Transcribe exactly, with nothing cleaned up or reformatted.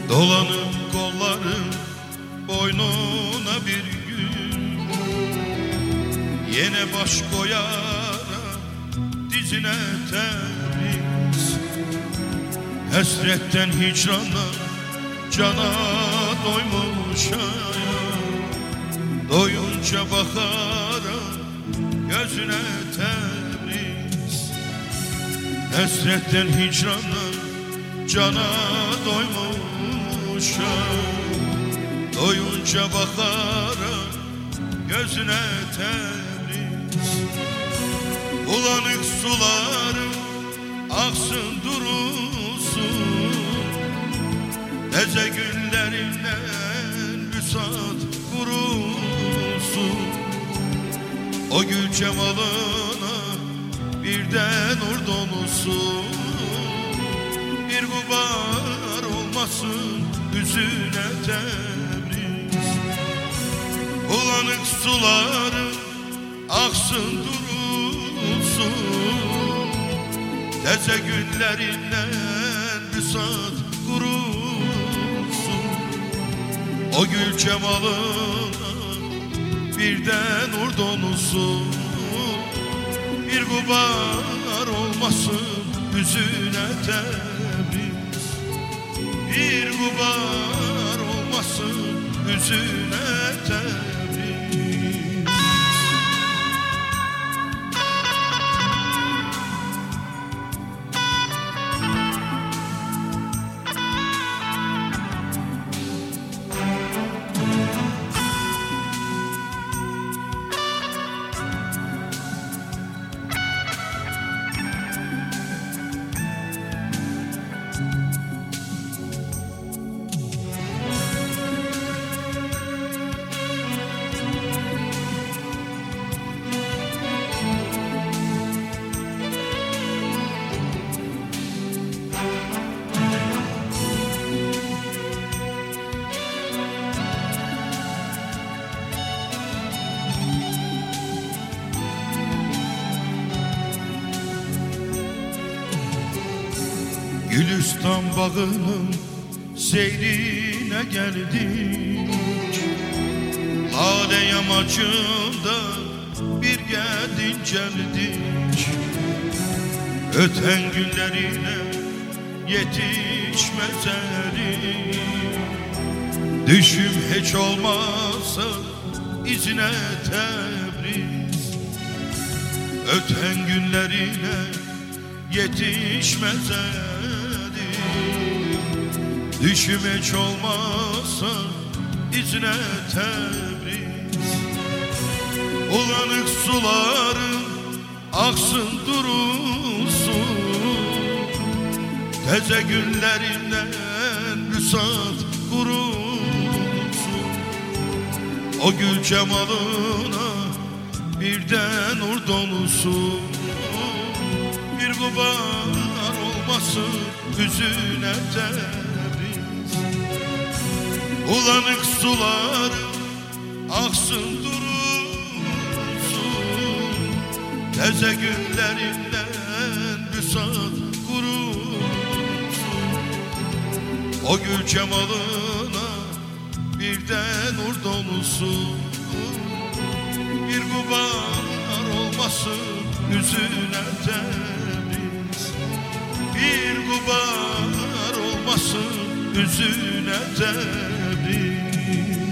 Dolanıp kollarım boynuna bir gün, yine baş koyarak dizine temiz. Hasretten hicranla cana doymuş ayağım, doyunca bakarak gözüne temiz. Hasretten hicranla cana doymuş ayağım, doyunca bakarak gözüne temiz. Bulanık sularım aksın durulsun, Deze güllerinden müsaat kurulsun. O gül cemalına birden nur dolusun, bir gubar olmasın yüzüne temiz. Bulanık suları aksın durulsun, Deze güllerinden müsaat kurulsun. O gül cemalına birden nur dolusun, bir gubar olmasın yüzüne temiz. Bir gubar olmasın yüzüne temiz. Gülistan bağının seyrine geldik, Lale yamacında bir geldik geldik. Öten günlerine yetişmez elim, düşüm hiç olmazsa izine Tebriz. Öten günlerine yetişmez elim, düşüm hiç olmazsa izine Tebriz. Ulanık suların aksın durulsun, Deze günlerinden müsaat kurulsun. O gül cemalına birden nur dolusun, bir gubar olmasın yüzüne Tebriz. Ulanık suları aksın durulsun, Deze günlerinden müsaat kurulsun. O gül cemalına birden nur dolusun, bir gubar olmasın yüzüne Tebriz. Bir gubar olmasın yüzüne Tebriz.